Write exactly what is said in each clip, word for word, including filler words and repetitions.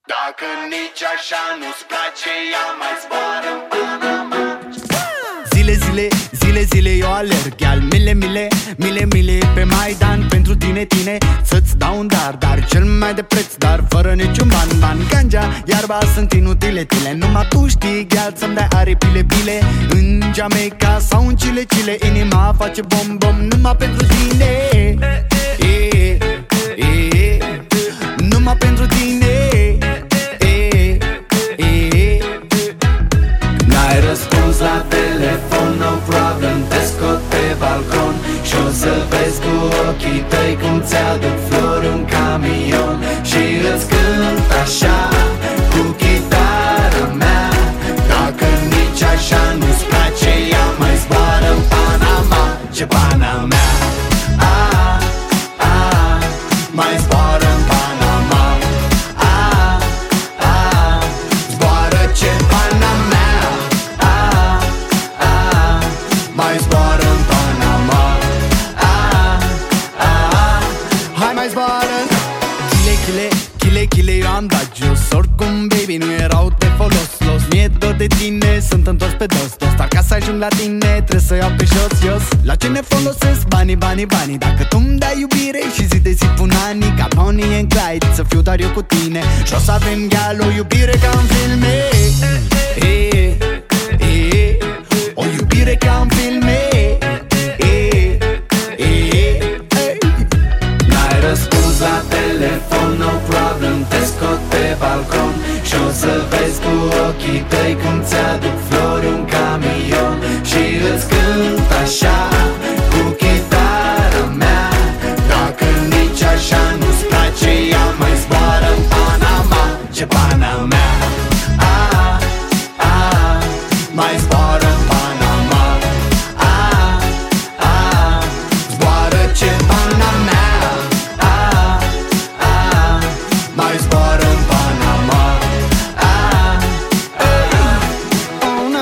Dacă nici așa nu-ți place, ea mai zboară în Panama. Zile, zile, zile, zile eu alerg, iar mile, mile, mile, mile pe Maidan pentru tine, tine, să-ți dau un dar, dar cel mai de preț, dar fără niciun ban, ban. Ganja, iarba sunt inutile, tile, numai tu știi, gheal, să-mi dai aripile, bile. În Jamaica sau în Chile, Chile, inima face bom, bom, numai pentru tine. E, e, e, numai pentru tine. N-ai răspuns la telefon, no problem, te scot pe balcon și o să vezi cu ochii tăi cum ți-aduc flori un camion. Și îți cânt așa cu chitara mea. Dacă nici așa nu-ți place, ea mai zboară în Panama. Ce pana mea, a, a, mai zboară în Panama. A, a, zboară ce pana mea. Mai zboară în Panama. Ah, ah, hai mai zboară. Chile, chile, chile, chile, eu am dat jos. Oricum, baby, nu erau de folos, los. Mi-e dor de tine, sunt întors pe dos, dos. Dar ca să ajung la tine, trebuie să iau pe jos, jos. La ce ne folosesc banii, banii, banii? Dacă tu-mi dai iubire și zi de zi pun anii, ca Bonnie and Clyde, să fiu doar eu cu tine. Și o să avem gheal, o iubire ca în filme. E, e, e, o iubire ca în filme. n-ai răspuns la telefon, no problem, te scot pe balcon și o să vezi cu ochii tăi cum ți-aduc flori un camion. Și îți cânt așa cu chitara mea. Dacă nici așa nu-ți place, ea mai zboară în Panama. Ce pana mea, a, a, mai zboară în Panama. A, a, zboară ce pana mea. A, a, mai zboară în Panama. A, a, oh no.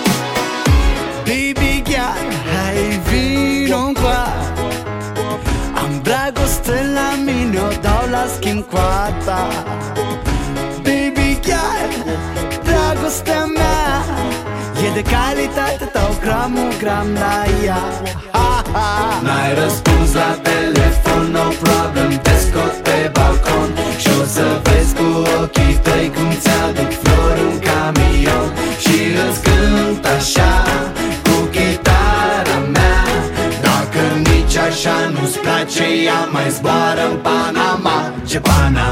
Baby girl, hai vino-ncoa. Am dragoste la mine, o dau la schimb cu a ta. Baby girl, dragostea mea e de calitate, dau gramul, gram la ea. Ha, ha. n-ai răspuns la telefon, no problem, te scot pe balcon și o să vezi cu ochii tăi cum ți-aduc flori un camion. Și îți cânt așa cu chitara mea. Dacă nici așa nu-ți place, ea mai zboară în Panama. Ce pana